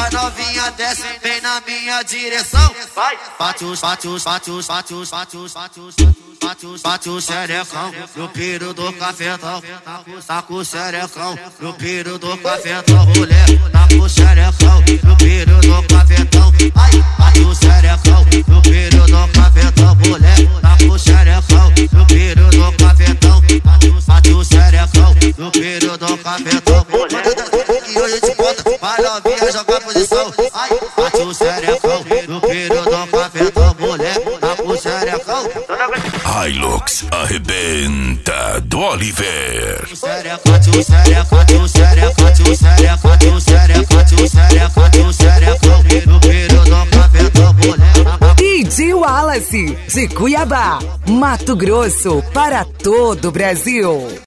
As novinha desce bem na minha direção. Vai, bate o xerecão no piro do cafetão. Taca o xerecão no piro do cafetão. Mulher, taca o xerecão no piro do cafetão. Ai, bate o xerecão no piro do cafetão. Mulher, taca o xerecão no piro do cafetão. Bate o xerecão no piro do cafetão. E hoje te bota pra novinha jogar posição. Ai, bate o xerecão no piro do cafetão. Mulher, taca o xerecão. Hilux arrebenta do Oliver. DJ Wallace, de Cuiabá, Mato Grosso, para todo o Brasil.